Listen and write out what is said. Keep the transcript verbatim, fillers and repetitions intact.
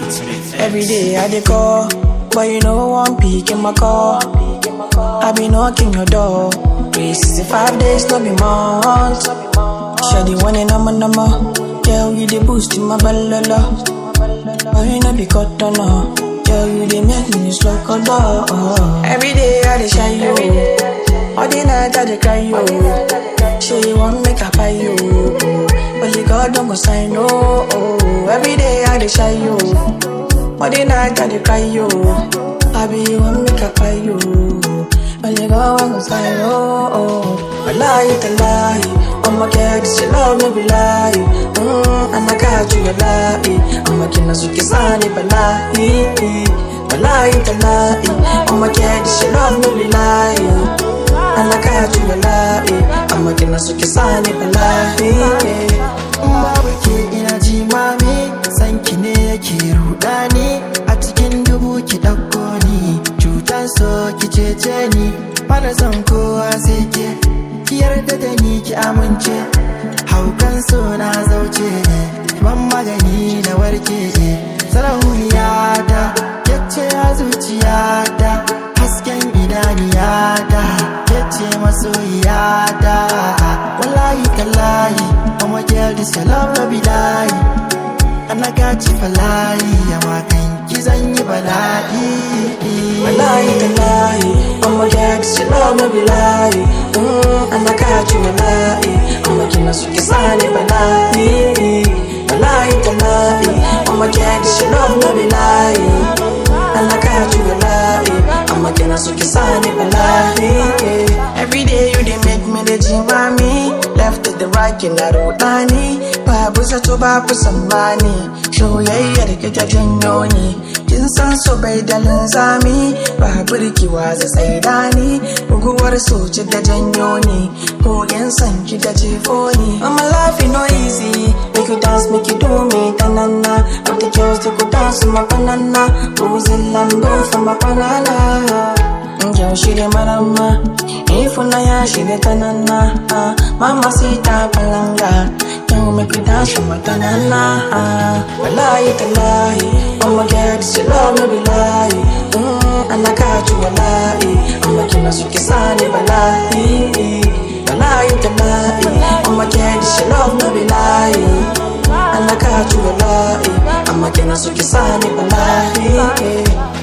Every day I dey call, but you know one pick in my call. I be knocking your door. three sixty-five days, no be months. Shawty one and I'm a number. Girl, you dey boost in my balala. Oh, you know be cut down. Girl, you dey make me slow down. Every day I dey shine you. All the night I dey cry you. Say you want make I buy you, but you God don't go sign no. Every day I dey shine you. All the night I dey cry you. I be you want make I buy you, but you God don't go sign no. I lie to lie. I'ma get this your love no be lie. Mm, and I got you a lie. I'ma get no suki sani but lie. But lie to lie. I'ma get this your love no be lie. And I got you a lie. I'ma get no suki sani but lie. Babu ke ina ji mami, san ki ne yake rudani. A cikin dubu ki dauko ni, cutar so ki cece ni. Bana son kowa sai ke, ki yarda da ni ki amince. Haukan so na zauce, ban magani na warke. Sarauniyata, yace a zuciyata, hasken idaniyata, yace masoyiyata. Wallahi tallahi, I'ma girl this your love no be lie. And I got you for lie, I'ma kan ki zan yi bala'i. Wallahi tallahi, I'ma get this your love no be lie. Mm, and I got you a lie. I'ma get no suki sani but lie. Wallahi tallahi, I'ma get this your love no be lie. And I got you a lie. I'ma get no suki sani but lie. Every day you dey make me the jimami. Left to the right you na rodani. Babu zato babu sambani. Soyayyar ki ta janyo ni. Kin san so bai da linzami. Babu rikiwa za tsaidani. Buguwar soci da janyo ni. Kogen san ki da jefo ni. I'm alive no easy. Make you dance, make you do me tanana. But the girls they go dance to my banana. Rosy Lando for my banana. Girl, she the marama. If una ya, she the tanana. uh, Mama sita palanga. Girl, make you dance for my tanana. uh, Wallahi tallahi, I'ma get this your love no be lie. mm, And I got you a lie. I'ma get no suki sani balai. Wallahi tallahi, I'ma get this your love no be lie. And I got you a lie. I'ma get no suki sani balai.